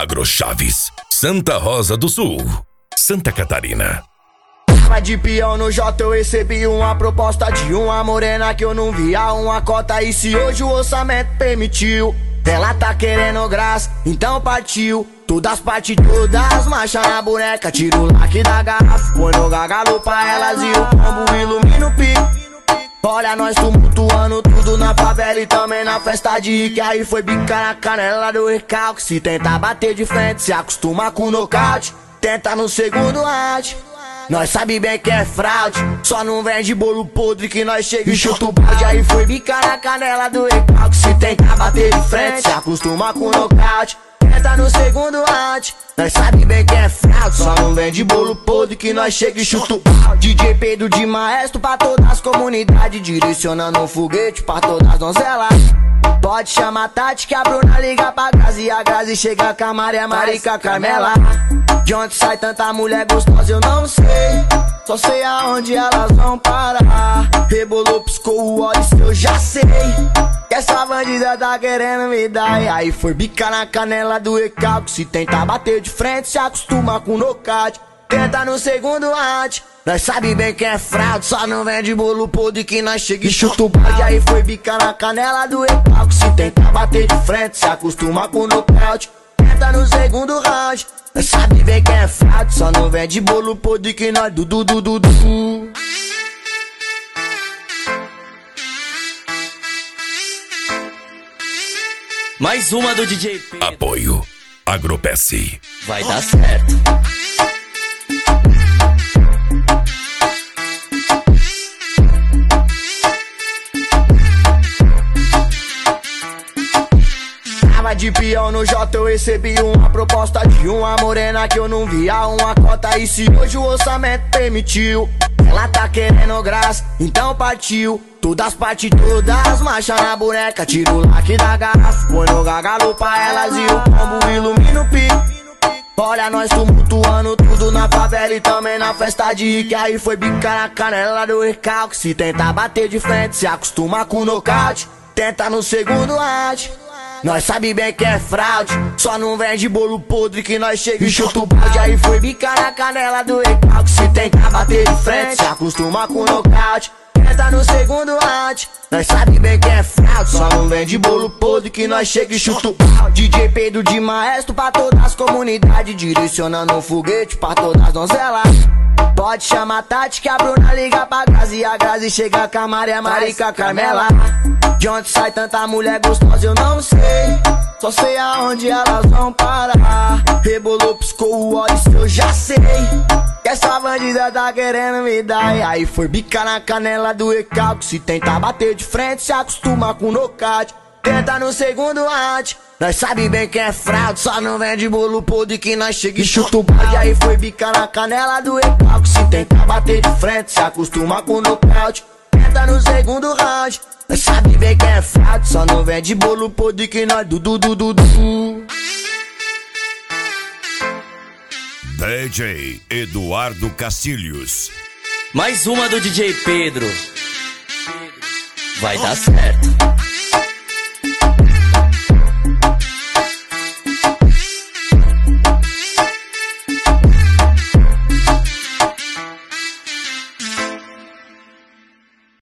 Agrochaves, Santa Rosa do Sul, Santa Catarina. Tava de peão no J, eu recebi uma proposta de uma morena que eu não via uma cota. E se hoje o orçamento permitiu, ela tá querendo graça, então partiu. Todas as partes, todas marcha na boneca. Tira o laque da garrafa, põe no gargalo pra elas e o pombo ilumina o pico. Olha nós tumultuando tudo na favela e também na festa de rico. Aí foi bicar na canela do recalque. Se tentar bater de frente, se acostuma com nocaute. Tenta no segundo round, nós sabe bem que é fraude. Só não vende bolo podre que nós chega e chuta o balde. Aí foi bicar na canela do recalque. Se tentar bater de frente, se acostuma com nocaute. Tenta no segundo round, nós sabe bem que é fraude. Só não vende bolo podre que nós chega e chuta o balde. DJ Pedro de maestro pra todas as comunidades, direcionando um foguete pra todas as donzelas. Pode chamar Tati que a Bruna liga pra Grazi e a Grazi chega com a Maria Marica Carmela. De onde sai tanta mulher gostosa eu não sei, só sei aonde elas vão parar. Rebolou, piscou o olho, isso eu já sei, que essa bandida tá querendo me dar. E aí foi bicar na canela do recalque. Se tentar bater de frente, se acostuma com nocaute. Tenta no segundo round, nós sabe bem que é fraude. Só não vende bolo podre que nós chega e chuta o balde. Aí foi bicar na canela do recalque. Se tentar bater de frente, se acostuma com nocaute. Tenta no segundo round, nós sabe bem que é fraude. Só não vende bolo podre que nós du. Mais uma do DJ Pedro. Apoio Agropesse. Vai dar certo. Tava de peão no J, eu recebi uma proposta de uma morena que eu não via uma cota. E se hoje o orçamento permitiu, ela tá querendo graça, então partiu. Todas as partes, todas marcha na boneca. Tira o laque da garrafa, põe no gargalo pra elas e o pombo ilumina o pico. Olha nós tumultuando tudo na favela e também na festa de rico. Aí foi bicar na canela do recalque. Se tentar bater de frente, se acostuma com nocaute. Tenta no segundo round, nós sabe bem que é fraude. Só não vende bolo podre que nós chega e chuta o balde. Aí foi bicar na canela do recalque. Se tentar bater de frente, se acostuma com nocaute. Tenta no segundo round, nós sabe bem que é fraude. Só não vende bolo podre que nós chega e chuta o balde. DJ Pedro de maestro pra todas as comunidades, direcionando um foguete pra todas as donzelas. Pode chamar Tati que a Bruna liga pra Grazi e a Grazi chega com a Maria Marica Carmela. De onde sai tanta mulher gostosa eu não sei, só sei aonde elas vão parar. Rebolou, piscou o olho, isso eu já sei, que essa bandida tá querendo me dar. E aí foi bicar na canela do recalque. Se tentar bater de frente, se acostuma com nocaute. Tenta no segundo round, nós sabe bem que é fraude. Só não vende bolo podre que nós chega e chuta o balde. Aí foi bicar na canela do recalque. Se tentar bater de frente, se acostuma com nocaute. Tenta no segundo round, nós sabe bem que é fraude. Só não vende bolo podre que nós du. DJ Eduardo Castilhos. Mais uma do DJ Pedro. Vai dar certo.